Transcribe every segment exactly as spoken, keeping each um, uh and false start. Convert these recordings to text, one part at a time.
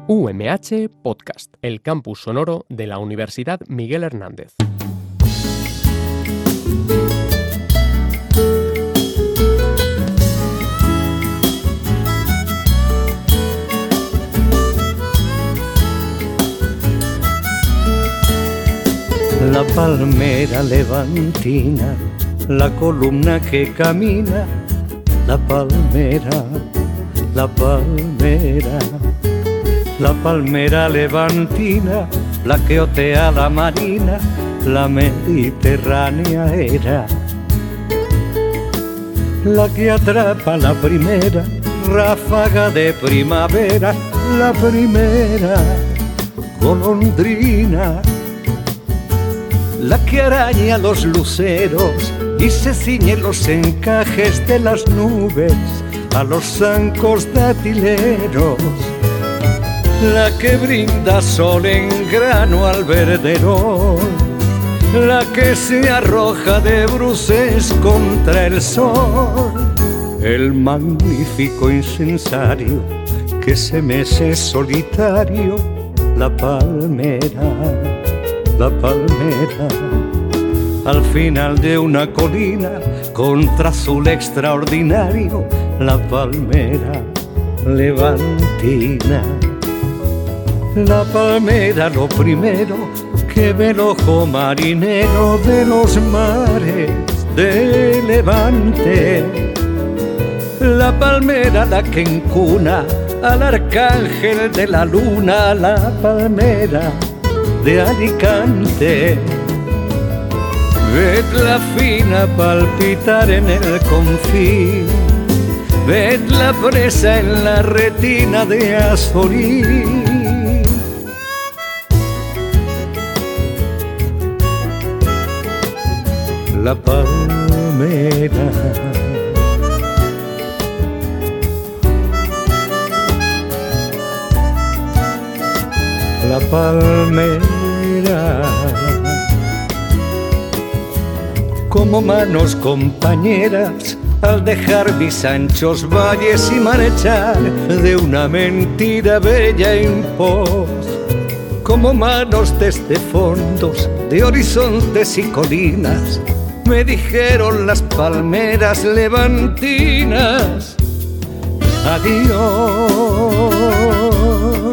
U M H Podcast, el campus sonoro de la Universidad Miguel Hernández. La palmera levantina, la columna que camina, la palmera, la palmera, la palmera levantina, la que otea la marina, la mediterránea era, la que atrapa la primera ráfaga de primavera, la primera golondrina, la que araña los luceros y se ciñe los encajes de las nubes a los zancos datileros, la que brinda sol en grano al verderón, la que se arroja de bruces contra el sol, el magnífico incensario que se mece solitario, la palmera, la palmera, al final de una colina, contra azul extraordinario, la palmera levantina. La palmera lo primero que ve el ojo marinero de los mares de Levante. La palmera la que encuna al arcángel de la luna, la palmera de Alicante. Vedla fina palpitar en el confín, vedla presa en la retina de Azorín. La palmera, la palmera, como manos compañeras al dejar mis anchos valles y marchar de una mentira bella en pos, como manos desde fondos de horizontes y colinas, me dijeron las palmeras levantinas, adiós.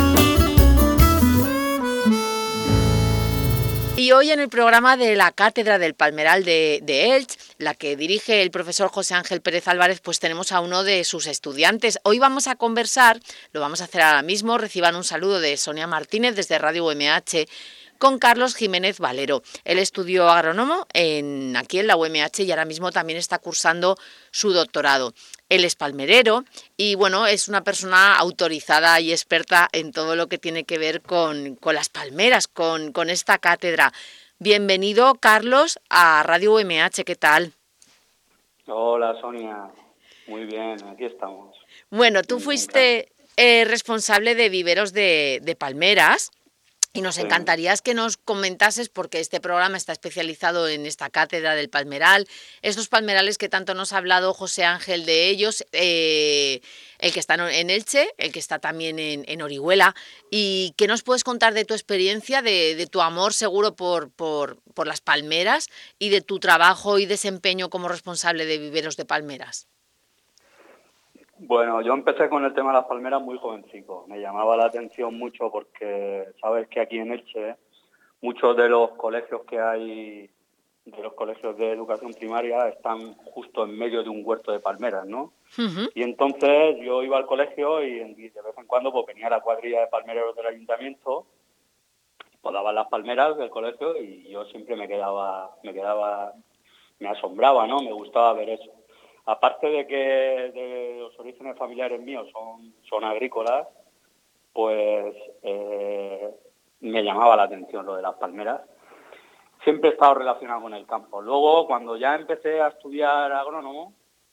Y hoy en el programa de la Cátedra del Palmeral de, de Elche, la que dirige el profesor José Ángel Pérez Álvarez, pues tenemos a uno de sus estudiantes. Hoy vamos a conversar, lo vamos a hacer ahora mismo, reciban un saludo de Sonia Martínez desde Radio U M H, con Carlos Jiménez Valero. Él estudió agrónomo en, aquí en la U M H y ahora mismo también está cursando su doctorado. Él es palmerero y bueno, es una persona autorizada y experta en todo lo que tiene que ver con, con las palmeras, con, con esta cátedra. Bienvenido, Carlos, a Radio U M H, ¿qué tal? Hola, Sonia. Muy bien, aquí estamos. Bueno, tú fuiste eh, responsable de viveros de, de palmeras. Y nos encantaría que nos comentases, porque este programa está especializado en esta cátedra del palmeral, estos palmerales que tanto nos ha hablado José Ángel de ellos, eh, el que está en Elche, el que está también en, en Orihuela. ¿Y qué nos puedes contar de tu experiencia, de, de tu amor seguro por, por, por las palmeras y de tu trabajo y desempeño como responsable de viveros de palmeras? Bueno, yo empecé con el tema de las palmeras muy jovencico. Me llamaba la atención mucho porque sabes que aquí en Elche muchos de los colegios que hay, de los colegios de educación primaria, están justo en medio de un huerto de palmeras, ¿no? Uh-huh. Y entonces yo iba al colegio y de vez en cuando pues venía la cuadrilla de palmeros del ayuntamiento, podaban las palmeras del colegio y yo siempre me quedaba, me quedaba, me asombraba, ¿no? Me gustaba ver eso. Aparte de que de los orígenes familiares míos son, son agrícolas, pues eh, me llamaba la atención lo de las palmeras. Siempre he estado relacionado con el campo. Luego, cuando ya empecé a estudiar agrónomo,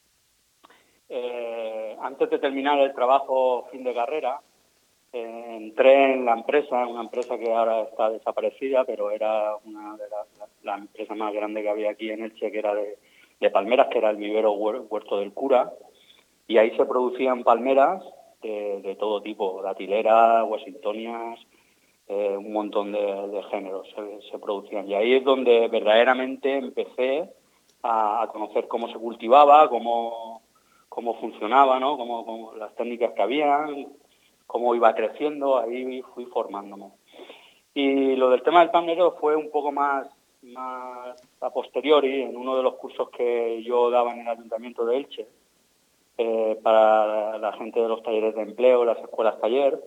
eh, antes de terminar el trabajo fin de carrera, eh, entré en la empresa, una empresa que ahora está desaparecida, pero era una de las la empresa más grande que había aquí en Elche, que era de... de palmeras, que era el vivero Huerto del Cura, y ahí se producían palmeras de, de todo tipo, datileras, washingtonias, eh, un montón de, de géneros se, se producían. Y ahí es donde verdaderamente empecé a, a conocer cómo se cultivaba, cómo, cómo funcionaba, ¿no? Cómo, cómo las técnicas que habían, cómo iba creciendo, ahí fui formándome. Y lo del tema del palmerero fue un poco más, más a posteriori, en uno de los cursos que yo daba en el Ayuntamiento de Elche, eh, para la gente de los talleres de empleo, las escuelas taller.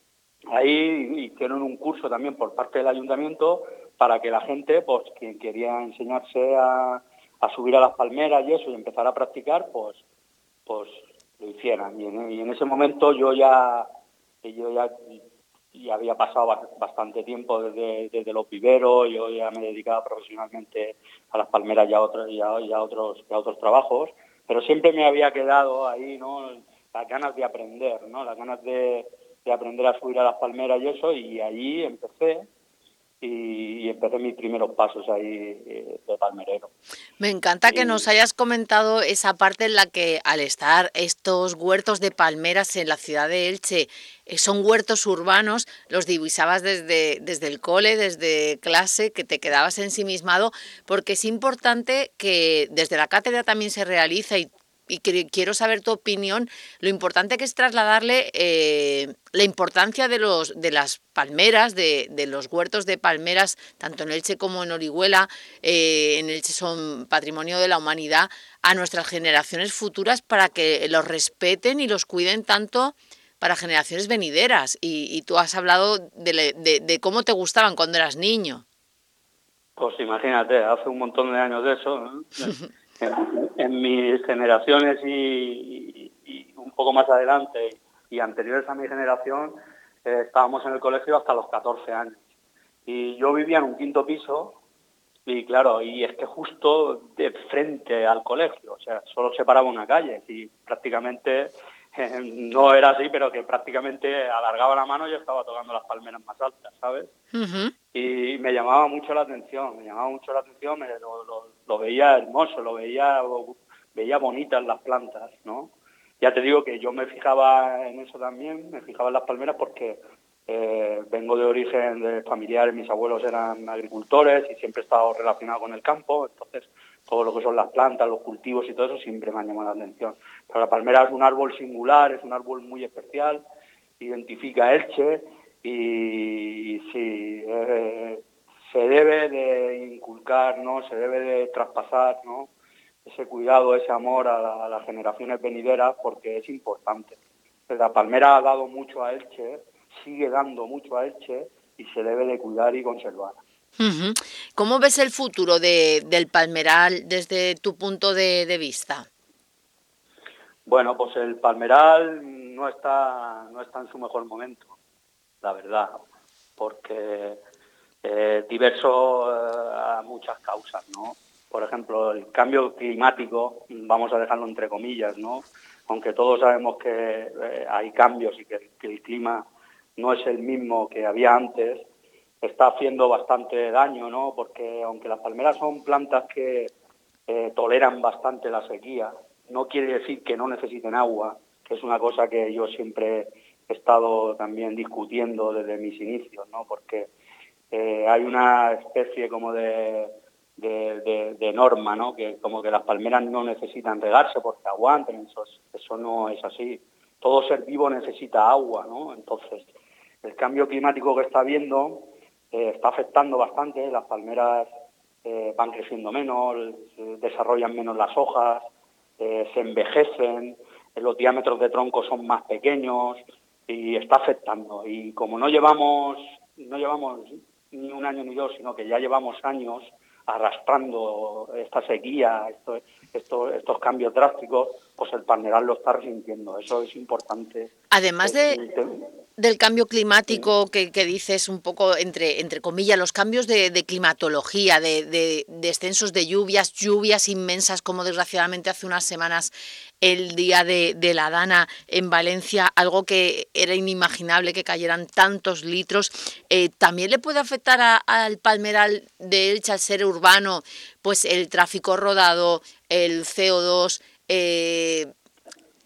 Ahí hicieron un curso también por parte del Ayuntamiento para que la gente, pues quien quería enseñarse a, a subir a las palmeras y eso, y empezar a practicar, pues, pues lo hicieran. Y en, y en ese momento yo ya... yo ya y había pasado bastante tiempo desde, desde los viveros, yo ya me dedicaba profesionalmente a las palmeras y a otros, y a, y a otros, y a otros trabajos, pero siempre me había quedado ahí, ¿no? Las ganas de aprender, ¿no? Las ganas de, de aprender a subir a las palmeras y eso, y allí empecé, y, y empecé mis primeros pasos ahí eh, de palmerero. Me encanta que y... nos hayas comentado esa parte en la que al estar estos huertos de palmeras en la ciudad de Elche, eh, son huertos urbanos, los divisabas desde, desde el cole, desde clase, que te quedabas ensimismado, porque es importante que desde la cátedra también se realiza y y que quiero saber tu opinión, lo importante que es trasladarle eh, la importancia de los de las palmeras, de, de los huertos de palmeras, tanto en Elche como en Orihuela, eh, en Elche son patrimonio de la humanidad, a nuestras generaciones futuras para que los respeten y los cuiden tanto para generaciones venideras. Y, y tú has hablado de, de, de cómo te gustaban cuando eras niño. Pues imagínate, hace un montón de años de eso, ¿no? En, en mis generaciones y, y, y un poco más adelante y anteriores a mi generación, eh, estábamos en el colegio hasta los catorce años. Y yo vivía en un quinto piso y claro, y es que justo de frente al colegio, o sea, solo separaba una calle y prácticamente, eh, no era así, pero que prácticamente alargaba la mano y yo estaba tocando las palmeras más altas, ¿sabes? Uh-huh. Y me llamaba mucho la atención, me llamaba mucho la atención, me, lo, lo, lo veía hermoso, lo veía, lo, veía bonitas las plantas, ¿no? Ya te digo que yo me fijaba en eso también, me fijaba en las palmeras porque eh, vengo de origen de familiares, mis abuelos eran agricultores y siempre he estado relacionado con el campo, entonces todo lo que son las plantas, los cultivos y todo eso siempre me ha llamado la atención. Pero la palmera es un árbol singular, es un árbol muy especial, identifica a Elche. Y, y sí, eh, se debe de inculcar, ¿no? Se debe de traspasar, ¿no? Ese cuidado, ese amor a, la, a las generaciones venideras porque es importante. La palmera ha dado mucho a Elche, sigue dando mucho a Elche y se debe de cuidar y conservar. Uh-huh. ¿Cómo ves el futuro de, del palmeral desde tu punto de, de vista? Bueno, pues el palmeral no está, no está en su mejor momento, la verdad, porque eh, diverso eh, a muchas causas, ¿no? Por ejemplo, el cambio climático, vamos a dejarlo entre comillas, ¿no? Aunque todos sabemos que eh, hay cambios y que, que el clima no es el mismo que había antes, está haciendo bastante daño, ¿no? Porque aunque las palmeras son plantas que eh, toleran bastante la sequía, no quiere decir que no necesiten agua, que es una cosa que yo siempre he estado también discutiendo desde mis inicios, ¿no? Porque eh, hay una especie como de, de, de, de norma, ¿no? Que como que las palmeras no necesitan regarse porque aguanten, eso, eso no es así. Todo ser vivo necesita agua, ¿no? Entonces, el cambio climático que está habiendo eh, está afectando bastante, las palmeras eh, van creciendo menos, desarrollan menos las hojas, eh, se envejecen, los diámetros de tronco son más pequeños y está afectando. Y como no llevamos no llevamos ni un año ni dos, sino que ya llevamos años arrastrando esta sequía, esto, esto, estos cambios drásticos, pues el palmeral lo está resintiendo. Eso es importante. Además de, del cambio climático que, que dices un poco entre, entre comillas, los cambios de, de climatología, de, de descensos de lluvias, lluvias inmensas, como desgraciadamente hace unas semanas el día de, de la Dana en Valencia, algo que era inimaginable que cayeran tantos litros, eh, también le puede afectar a, al palmeral de Elche, al ser urbano, pues el tráfico rodado, el C O dos, eh,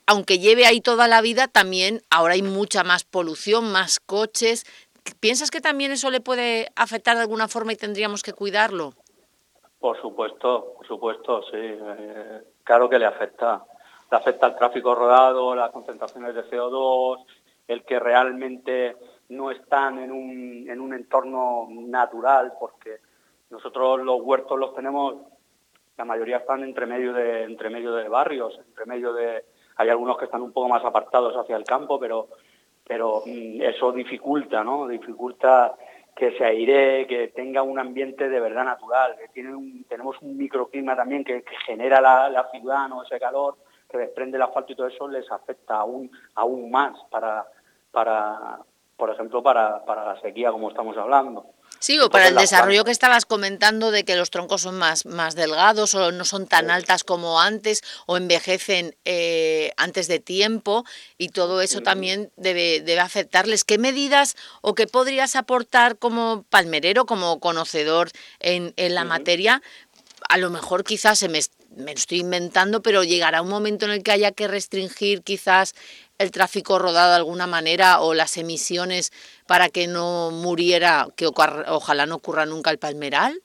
aunque lleve ahí toda la vida, también ahora hay mucha más polución, más coches. ¿Piensas que también eso le puede afectar de alguna forma y tendríamos que cuidarlo? Por supuesto, por supuesto, sí. Eh, claro que le afecta. Le afecta el tráfico rodado, las concentraciones de C O dos, el que realmente no están en un, en un entorno natural, porque nosotros los huertos los tenemos, la mayoría están entre medio de, entre medio de barrios, entre medio de, hay algunos que están un poco más apartados hacia el campo, pero, pero eso dificulta, ¿no? Dificulta que se airee, que tenga un ambiente de verdad natural, que tiene un, tenemos un microclima también que, que genera la, la ciudad, ¿no? Ese calor que desprende el asfalto y todo eso les afecta aún aún más para, para por ejemplo, para, para la sequía, como estamos hablando. Sí, o para el desarrollo que estabas comentando de que los troncos son más, más delgados o no son tan altas como antes o envejecen eh, antes de tiempo y todo eso también debe, debe afectarles. ¿Qué medidas o qué podrías aportar como palmerero, como conocedor en, en la materia? A lo mejor quizás se me, me lo estoy inventando, pero llegará un momento en el que haya que restringir quizás el tráfico rodado de alguna manera o las emisiones para que no muriera, que ojalá no ocurra nunca el palmeral.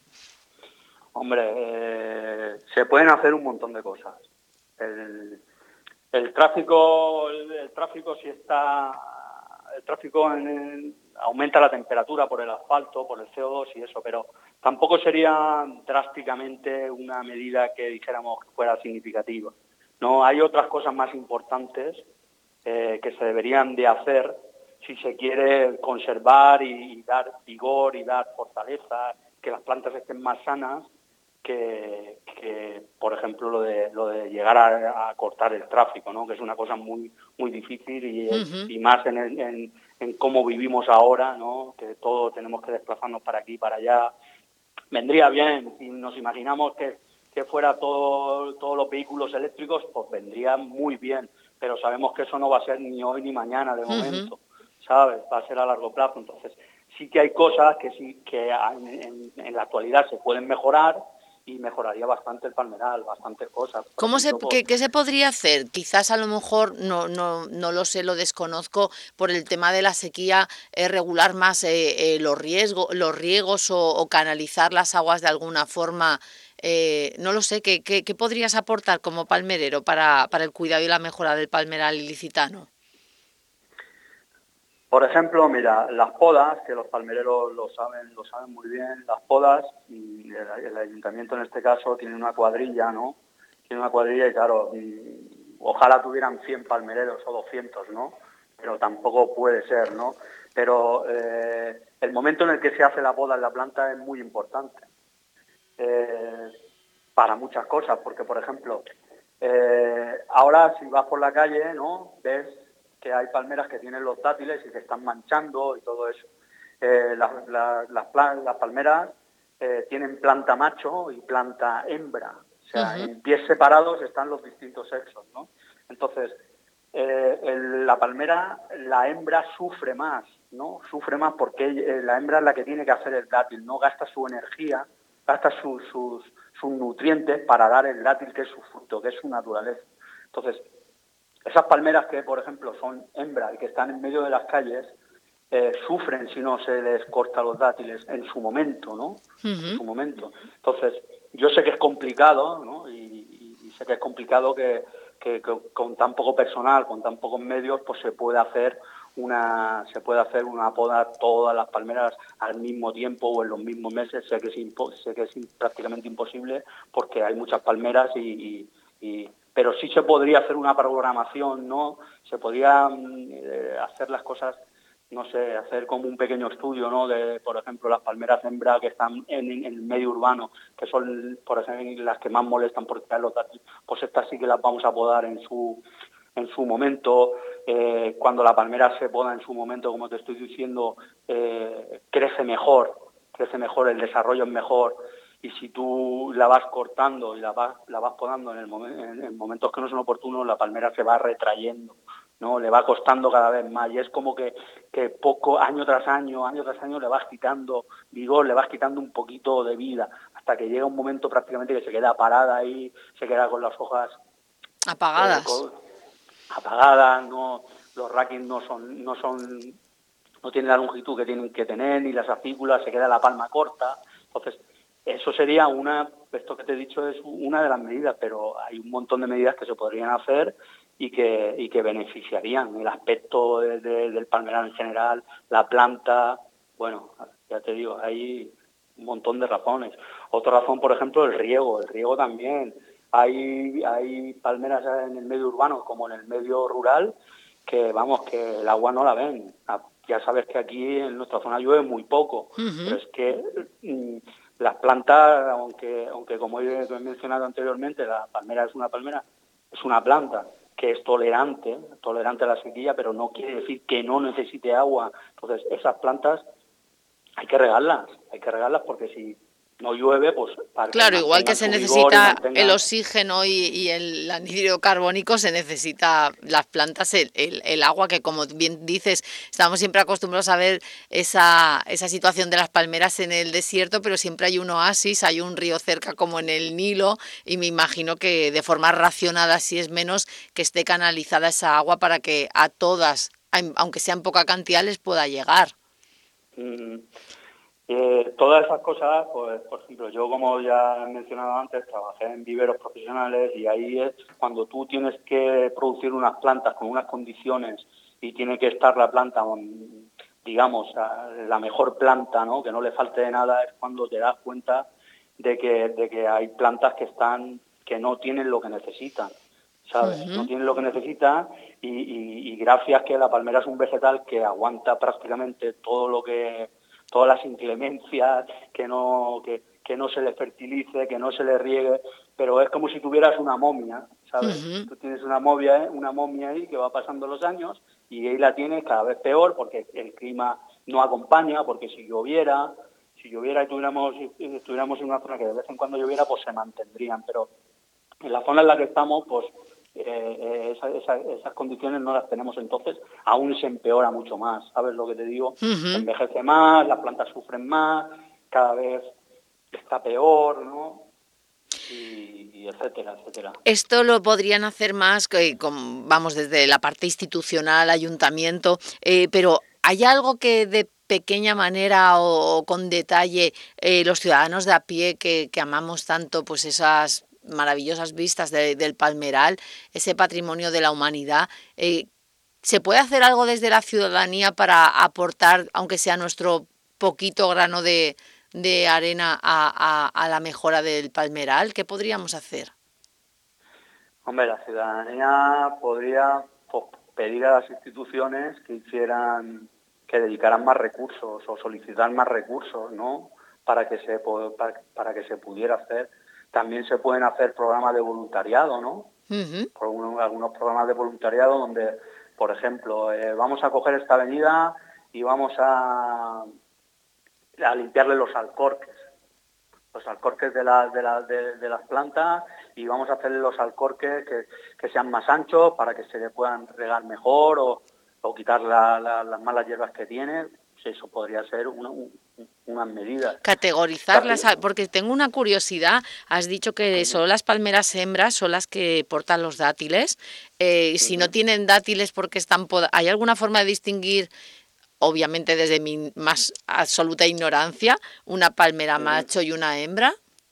Hombre, eh, se pueden hacer un montón de cosas. El, el tráfico, el, el tráfico si está, el tráfico en el, aumenta la temperatura por el asfalto, por el C O dos y eso, pero tampoco sería drásticamente una medida que dijéramos que fuera significativa. No, hay otras cosas más importantes eh, que se deberían de hacer si se quiere conservar y, y dar vigor y dar fortaleza, que las plantas estén más sanas, que, que por ejemplo lo de lo de llegar a, a cortar el tráfico, ¿no? Que es una cosa muy muy difícil y, uh-huh. y más en, el, en, en cómo vivimos ahora, ¿no? Que todos tenemos que desplazarnos para aquí y para allá. Vendría bien, si nos imaginamos que, que fuera todo, todos los vehículos eléctricos, pues vendría muy bien, pero sabemos que eso no va a ser ni hoy ni mañana de momento, uh-huh. ¿sabes? Va a ser a largo plazo. Entonces sí que hay cosas que sí que en, en, en la actualidad se pueden mejorar y mejoraría bastante el palmeral, bastantes cosas. ¿Cómo ejemplo, se, ¿qué, ¿Qué se podría hacer? Quizás a lo mejor, no no no lo sé, lo desconozco, por el tema de la sequía, eh, regular más eh, eh, los, riesgo, los riegos o, o canalizar las aguas de alguna forma. Eh, no lo sé, ¿qué, qué, ¿qué podrías aportar como palmerero para, para el cuidado y la mejora del palmeral ilicitano? Por ejemplo, mira, las podas, que los palmereros lo saben, lo saben muy bien, las podas, el, el ayuntamiento en este caso tiene una cuadrilla, ¿no? Tiene una cuadrilla y claro, ojalá tuvieran cien palmereros o doscientos, ¿no? Pero tampoco puede ser, ¿no? Pero eh, el momento en el que se hace la poda en la planta es muy importante eh, para muchas cosas, porque por ejemplo, eh, ahora si vas por la calle, ¿no? Ves que hay palmeras que tienen los dátiles y se están manchando y todo eso. Eh, las, las, las, las palmeras eh, tienen planta macho y planta hembra. O sea, uh-huh. en pies separados están los distintos sexos, ¿no? Entonces, eh, el, la palmera, la hembra sufre más, ¿no? Sufre más porque eh, la hembra es la que tiene que hacer el dátil, no gasta su energía, gasta su, sus, sus nutrientes para dar el dátil, que es su fruto, que es su naturaleza. Entonces, esas palmeras que, por ejemplo, son hembras y que están en medio de las calles, eh, sufren si no se les corta los dátiles en su momento, ¿no? Uh-huh. En su momento. Entonces, yo sé que es complicado, ¿no? Y, y, y sé que es complicado que, que, que con tan poco personal, con tan pocos medios, pues se puede hacer una se puede hacer una poda todas las palmeras al mismo tiempo o en los mismos meses. Sé que es, impo- sé que es prácticamente imposible porque hay muchas palmeras y... y, y pero sí se podría hacer una programación, ¿no? Se podría eh, hacer las cosas, no sé, hacer como un pequeño estudio, ¿no? De, por ejemplo, las palmeras hembra que están en, en el medio urbano, que son, por ejemplo, las que más molestan porque traen los dátiles, pues estas sí que las vamos a podar en su en su momento. Eh, cuando la palmera se poda en su momento, como te estoy diciendo, eh, crece mejor, crece mejor, el desarrollo es mejor. Y si tú la vas cortando y la vas la vas podando en, el momen, en, en momentos que no son oportunos, la palmera se va retrayendo, ¿no? Le va costando cada vez más y es como que, que poco, año tras año, año tras año le vas quitando vigor, le vas quitando un poquito de vida, hasta que llega un momento prácticamente que se queda parada ahí, se queda con las hojas apagadas. Eh, con, apagadas, no, los raquis no son, no son, no tienen la longitud que tienen que tener, ni las acículas, se queda la palma corta. Entonces, eso sería una, esto que te he dicho es una de las medidas, pero hay un montón de medidas que se podrían hacer y que, y que beneficiarían el aspecto de, de, del palmeral en general, la planta. Bueno, ya te digo, hay un montón de razones. Otra razón, por ejemplo, el riego. El riego también. Hay, hay palmeras en el medio urbano como en el medio rural que, vamos, que el agua no la ven. Ya sabes que aquí en nuestra zona llueve muy poco, uh-huh. pero es que mmm, las plantas, aunque aunque como he mencionado anteriormente, la palmera es una palmera, es una planta que es tolerante, tolerante a la sequía, pero no quiere decir que no necesite agua. Entonces, esas plantas hay que regarlas, hay que regarlas porque si no llueve, pues... Para claro, que igual que se necesita mantengan... el oxígeno y, y el anhídrido carbónico, se necesita las plantas, el, el, el agua, que como bien dices, estamos siempre acostumbrados a ver esa, esa situación de las palmeras en el desierto, pero siempre hay un oasis, hay un río cerca como en el Nilo, y me imagino que de forma racionada, si es menos, que esté canalizada esa agua para que a todas, aunque sea en poca cantidad, les pueda llegar. Mm. Eh, todas esas cosas, pues por ejemplo, yo como ya he mencionado antes, trabajé en viveros profesionales y ahí es cuando tú tienes que producir unas plantas con unas condiciones y tiene que estar la planta, digamos, la mejor planta, ¿no? Que no le falte de nada, es cuando te das cuenta de que, de que hay plantas que están, que no tienen lo que necesitan, ¿sabes? Uh-huh. No tienen lo que necesitan y, y, y gracias que la palmera es un vegetal que aguanta prácticamente todo lo que... todas las inclemencias, que no que, que no se le fertilice, que no se le riegue, pero es como si tuvieras una momia, ¿sabes? Uh-huh. Tú tienes una momia, ¿eh? una momia ahí que va pasando los años y ahí la tienes cada vez peor porque el clima no acompaña, porque si lloviera, si lloviera y tuviéramos, estuviéramos en una zona que de vez en cuando lloviera, pues se mantendrían, pero en la zona en la que estamos, pues Eh, esa, esa, esas condiciones no las tenemos, entonces aún se empeora mucho más, ¿sabes lo que te digo? Uh-huh. Envejece más, las plantas sufren más, cada vez está peor, ¿no? Y, y etcétera, etcétera. Esto lo podrían hacer más, que, con, vamos, desde la parte institucional, ayuntamiento, eh, pero ¿hay algo que de pequeña manera o, o con detalle eh, los ciudadanos de a pie que, que amamos tanto, pues esas maravillosas vistas de, del Palmeral, ese patrimonio de la humanidad, eh, ¿se puede hacer algo desde la ciudadanía para aportar, aunque sea nuestro poquito grano de, de arena a, a, a la mejora del Palmeral? ¿Qué podríamos hacer? Hombre, la ciudadanía podría pues, pedir a las instituciones que hicieran, que dedicaran más recursos o solicitar más recursos, ¿no? Para que se para, para que se pudiera hacer. También se pueden hacer programas de voluntariado, ¿no? Uh-huh. Por uno, algunos programas de voluntariado donde, por ejemplo, eh, vamos a coger esta avenida y vamos a, a limpiarle los alcorques, los alcorques de, la, de, la, de, de las plantas, y vamos a hacerle los alcorques que, que sean más anchos para que se le puedan regar mejor o, o quitar la, la, las malas hierbas que tiene. Eso podría ser una, un, unas medidas. Categorizarlas, porque tengo una curiosidad. Has dicho que uh-huh. solo las palmeras hembras son las que portan los dátiles. Eh, uh-huh. Si no tienen dátiles, porque están pod- ¿hay alguna forma de distinguir, obviamente desde mi más absoluta ignorancia, una palmera uh-huh. macho y una hembra?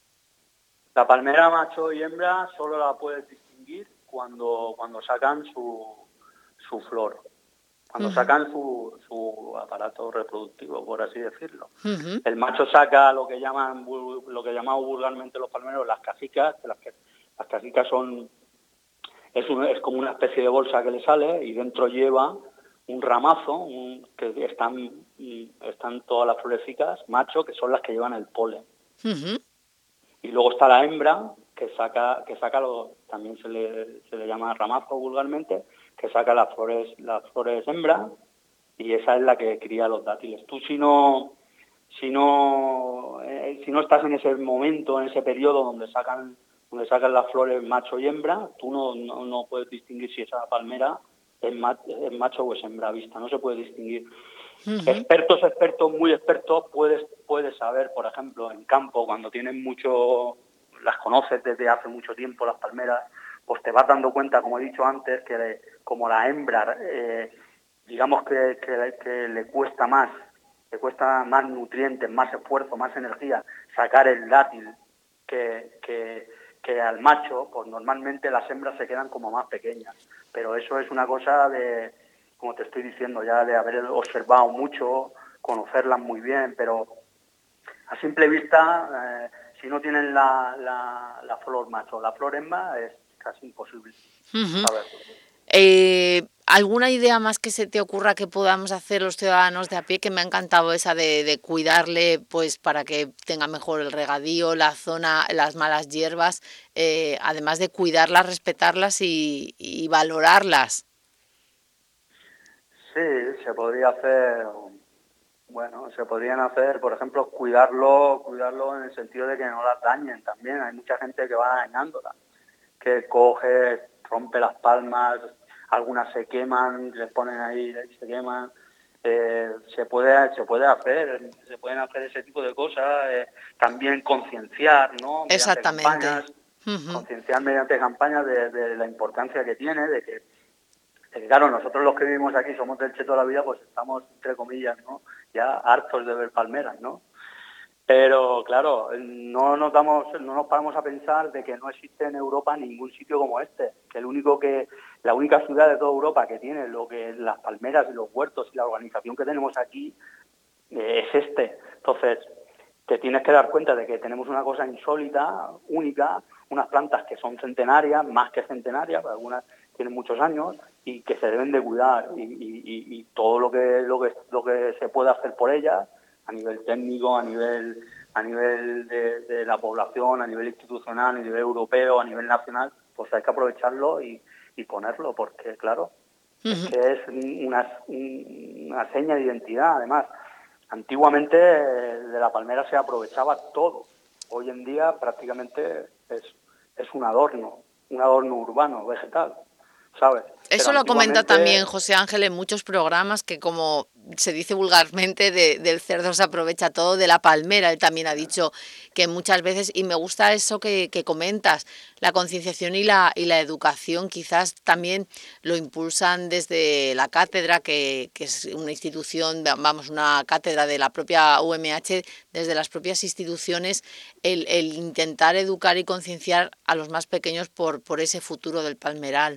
La palmera macho y hembra solo la puedes distinguir cuando, cuando sacan su, su flor. Cuando uh-huh. sacan su, su aparato reproductivo, por así decirlo. Uh-huh. El macho saca lo que llaman lo que llamamos vulgarmente los palmeros las casicas, que las, que, las casicas son es, un, es como una especie de bolsa que le sale y dentro lleva un ramazo, un, que están están todas las florecicas macho, que son las que llevan el polen. Uh-huh. Y luego está la hembra que saca que saca lo, también se le se le llama ramazo vulgarmente, que saca las flores las flores hembra, y esa es la que cría los dátiles. Tú si no si no eh, si no estás en ese momento, en ese periodo donde sacan donde sacan las flores macho y hembra, tú no no, no puedes distinguir si esa palmera es, ma, es macho o es hembra vista, no se puede distinguir. Uh-huh. Expertos, expertos, muy expertos, puedes puedes saber, por ejemplo, en campo, cuando tienen mucho, las conoces desde hace mucho tiempo las palmeras, pues te vas dando cuenta, como he dicho antes, que le, como la hembra, eh, digamos que, que, que le cuesta más, le cuesta más nutrientes, más esfuerzo, más energía sacar el dátil que, que, que al macho, pues normalmente las hembras se quedan como más pequeñas. Pero eso es una cosa de, como te estoy diciendo, ya de haber observado mucho, conocerlas muy bien, pero a simple vista, eh, si no tienen la, la, la flor macho o la flor hembra, es casi imposible. Uh-huh. ¿Sabes? Eh, ¿Alguna idea más que se te ocurra que podamos hacer los ciudadanos de a pie? Que me ha encantado esa de, de cuidarle, pues para que tenga mejor el regadío, la zona, las malas hierbas, eh, además de cuidarlas, respetarlas y, y valorarlas. Sí, se podría hacer, bueno, se podrían hacer, por ejemplo, cuidarlo, cuidarlo en el sentido de que no las dañen también. Hay mucha gente que va dañándolas, que coge, rompe las palmas, algunas se queman, les ponen ahí, se queman. Eh, se puede se puede hacer, se pueden hacer ese tipo de cosas. Eh, también concienciar, ¿no? Mediante Exactamente. campañas, Uh-huh. concienciar mediante campañas de, de la importancia que tiene, de que, de que, claro, nosotros los que vivimos aquí somos del Che toda la vida, pues estamos, entre comillas, ¿no? Ya hartos de ver palmeras, ¿no? Pero claro, no nos damos, no nos paramos a pensar de que no existe en Europa ningún sitio como este, que el único que, la única ciudad de toda Europa que tiene lo que es las palmeras y los huertos y la organización que tenemos aquí eh, es este. Entonces, te tienes que dar cuenta de que tenemos una cosa insólita, única, unas plantas que son centenarias, más que centenarias, algunas tienen muchos años y que se deben de cuidar y, y, y todo lo que, lo que lo que se puede hacer por ellas a nivel técnico, a nivel a nivel de, de la población, a nivel institucional, a nivel europeo, a nivel nacional, pues hay que aprovecharlo y, y ponerlo, porque claro, uh-huh. es que es una, una seña de identidad. Además, antiguamente de la palmera se aprovechaba todo. Hoy en día prácticamente es, es un adorno, un adorno urbano, vegetal, ¿sabes? Eso Pero lo comenta también José Ángel en muchos programas, que como se dice vulgarmente, de, del cerdo se aprovecha todo, de la palmera. Él también ha dicho que muchas veces, y me gusta eso que, que comentas, la concienciación y la, y la educación quizás también lo impulsan desde la cátedra, que, que es una institución, vamos, una cátedra de la propia U M H, desde las propias instituciones, el, el intentar educar y concienciar a los más pequeños por, por ese futuro del palmeral.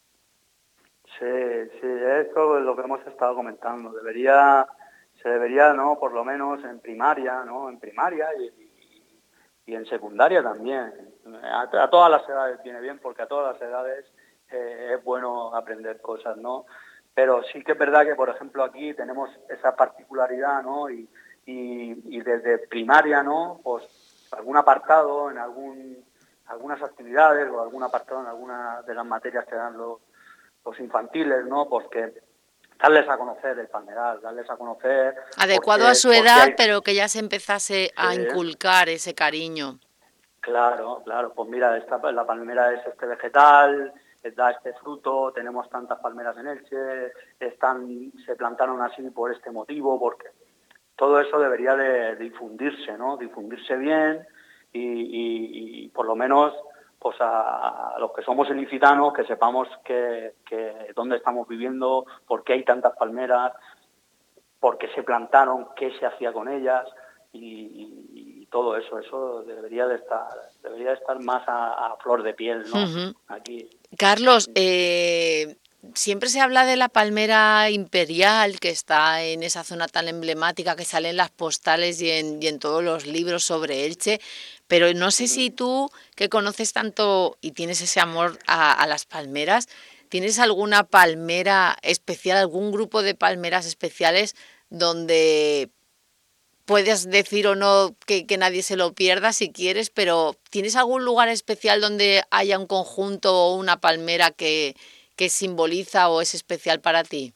Sí, sí, eso es lo que hemos estado comentando. Debería, se debería, ¿no? Por lo menos en primaria, ¿no? En primaria y, y, y en secundaria también. A, a todas las edades viene bien, porque a todas las edades eh, es bueno aprender cosas, ¿no? Pero sí que es verdad que, por ejemplo, aquí tenemos esa particularidad, ¿no? Y, y, y desde primaria, ¿no? Pues algún apartado en algún, algunas actividades o algún apartado en alguna de las materias que dan los los infantiles, ¿no? Pues que darles a conocer el palmeral, darles a conocer... Adecuado porque, a su edad, hay... pero que ya se empezase a sí, inculcar ese cariño. Claro, claro. Pues mira, esta, la palmera es este vegetal, da este fruto, tenemos tantas palmeras en Elche, están, se plantaron así por este motivo, porque todo eso debería de difundirse, ¿no? Difundirse bien y, y, y por lo menos... pues a, a los que somos ilicitanos, que sepamos que, que dónde estamos viviendo, por qué hay tantas palmeras, por qué se plantaron, qué se hacía con ellas y, y, y todo eso. Eso debería de estar, debería de estar más a, a flor de piel, ¿no? Uh-huh. Aquí. Carlos, eh, siempre se habla de la palmera imperial que está en esa zona tan emblemática que sale en las postales y en, y en todos los libros sobre Elche, pero no sé si tú, que conoces tanto y tienes ese amor a, a las palmeras, ¿tienes alguna palmera especial, algún grupo de palmeras especiales donde puedes decir o no que, que nadie se lo pierda si quieres, pero ¿tienes algún lugar especial donde haya un conjunto o una palmera que, que simboliza o es especial para ti?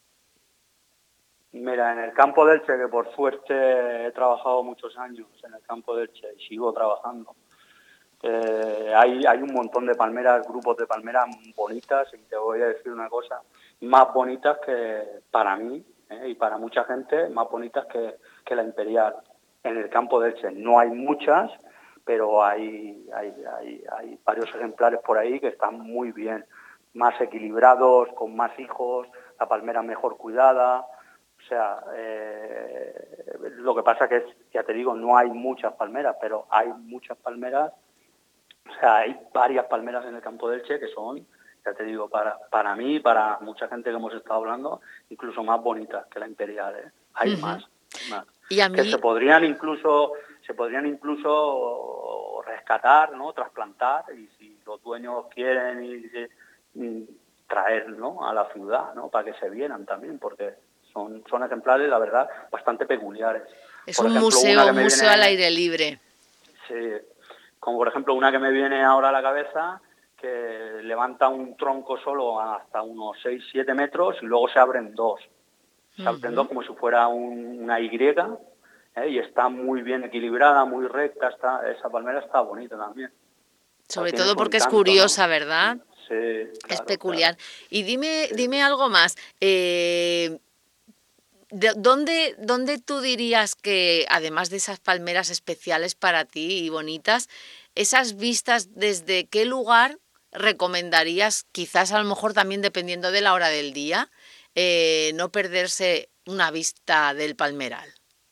Mira, en el campo de Elche, que por suerte he trabajado muchos años en el campo de Elche y sigo trabajando, eh, hay, hay un montón de palmeras, grupos de palmeras bonitas, y te voy a decir una cosa, más bonitas que para mí eh, y para mucha gente, más bonitas que, que la imperial. En el campo de Elche no hay muchas, pero hay, hay, hay, hay varios ejemplares por ahí que están muy bien, más equilibrados, con más hijos, la palmera mejor cuidada. O sea, eh, lo que pasa que es, ya te digo, no hay muchas palmeras, pero hay muchas palmeras. O sea, hay varias palmeras en el campo de Elche que son, ya te digo, para para mí, para mucha gente que hemos estado hablando, incluso más bonitas que la Imperial, ¿eh? Hay uh-huh. más, más. Y a mí... Que se podrían incluso, se podrían incluso rescatar, ¿no? Trasplantar, y si los dueños quieren y, y traer, ¿no? A la ciudad, ¿no? Para que se vieran también, porque son, son ejemplares, la verdad, bastante peculiares. Es por un ejemplo, museo, un museo viene, al aire libre. Sí, como por ejemplo una que me viene ahora a la cabeza, que levanta un tronco solo hasta unos seis siete metros y luego se abren dos. Se uh-huh. abren dos como si fuera un, una Y, ¿eh? Y está muy bien equilibrada, muy recta, está, esa palmera está bonita también. Sobre todo porque es curiosa, ¿no? ¿Verdad? Sí, claro, es peculiar. Claro. Y dime, sí. dime algo más. Eh, ¿de, ¿dónde, ¿Dónde tú dirías que, además de esas palmeras especiales para ti y bonitas, esas vistas, desde qué lugar recomendarías, quizás a lo mejor también dependiendo de la hora del día, eh, no perderse una vista del Palmeral?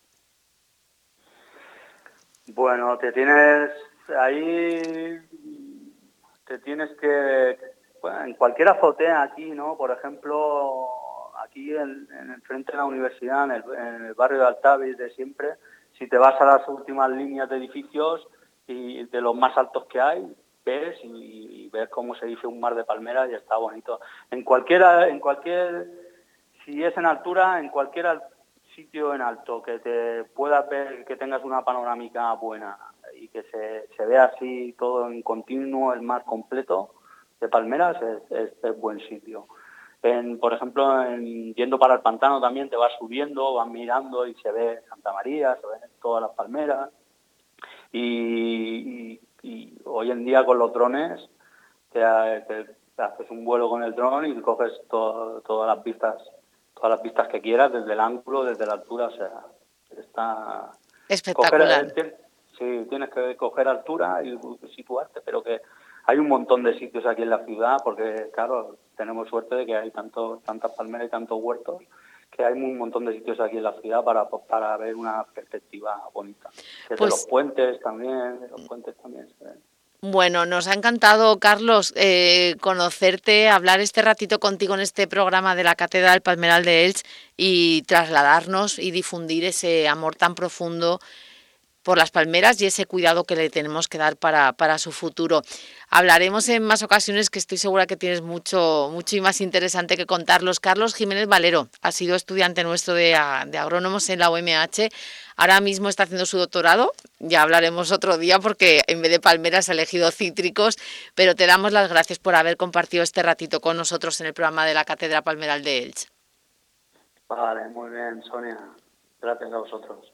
Bueno, te tienes ahí, te tienes que, bueno, en cualquier azotea aquí, ¿no? Por ejemplo, aquí en, en el frente de la universidad, en el, en el barrio de Altavis de siempre, si te vas a las últimas líneas de edificios y de los más altos que hay, ves y, y ves cómo se dice un mar de palmeras y está bonito. En cualquiera, en cualquier, si es en altura, en cualquier sitio en alto que te puedas ver, que tengas una panorámica buena y que se, se vea así todo en continuo, el mar completo de palmeras, es, es, es buen sitio. En, por ejemplo, en, yendo para el pantano también te vas subiendo, vas mirando y se ve Santa María, se ven todas las palmeras. Y, y, y hoy en día con los drones te, te, te haces un vuelo con el dron y coges to, todas las vistas todas las vistas que quieras, desde el ángulo, desde la altura, o sea, está espectacular. Coger, sí, tienes que coger altura y situarte, pero que hay un montón de sitios aquí en la ciudad, porque claro, tenemos suerte de que hay tanto, tantas palmeras y tantos huertos, que hay un montón de sitios aquí en la ciudad para, para ver una perspectiva bonita. Desde pues, los puentes también, de los puentes también se ven. Bueno, nos ha encantado, Carlos, eh, conocerte, hablar este ratito contigo en este programa de la Cátedra del Palmeral de Elche y trasladarnos y difundir ese amor tan profundo por las palmeras y ese cuidado que le tenemos que dar para, para su futuro. Hablaremos en más ocasiones, que estoy segura que tienes mucho, mucho y más interesante que contarlos. Carlos Jiménez Valero ha sido estudiante nuestro de, de agrónomos en la U M H. Ahora mismo está haciendo su doctorado. Ya hablaremos otro día porque en vez de palmeras ha elegido cítricos, pero te damos las gracias por haber compartido este ratito con nosotros en el programa de la Cátedra Palmeral de Elche. Vale, muy bien, Sonia. Gracias a vosotros.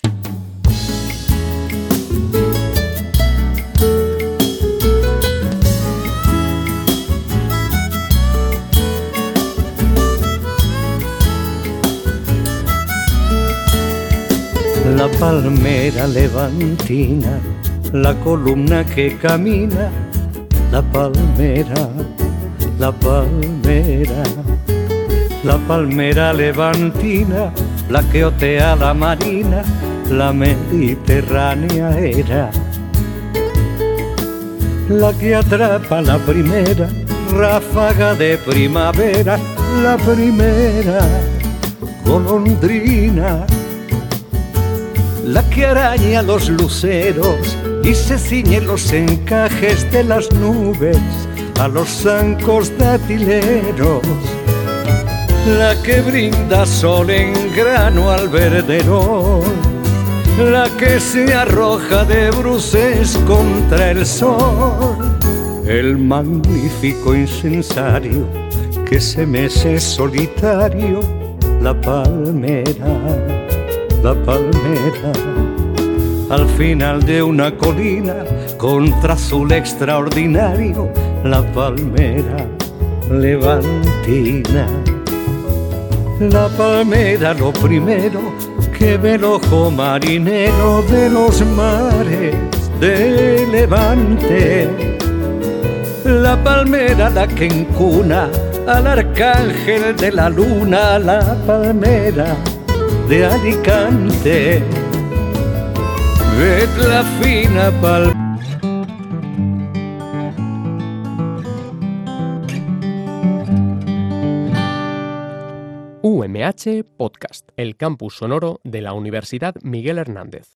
La palmera levantina, la columna que camina, la palmera, la palmera, la palmera levantina, la que otea la marina, la mediterránea era, la que atrapa la primera ráfaga de primavera, la primera golondrina, la que araña los luceros y se ciñe los encajes de las nubes a los zancos datileros, la que brinda sol en grano al verderón, la que se arroja de bruces contra el sol, el magnífico incensario que se mece solitario, la palmera, la palmera, al final de una colina, contra azul extraordinario, la palmera levantina. La palmera lo primero que ve el ojo marinero de los mares, de Levante, la palmera la que encuna al arcángel de la luna, la palmera de Alicante. Ved la fina palmera. U M H Podcast, el campus sonoro de la Universidad Miguel Hernández.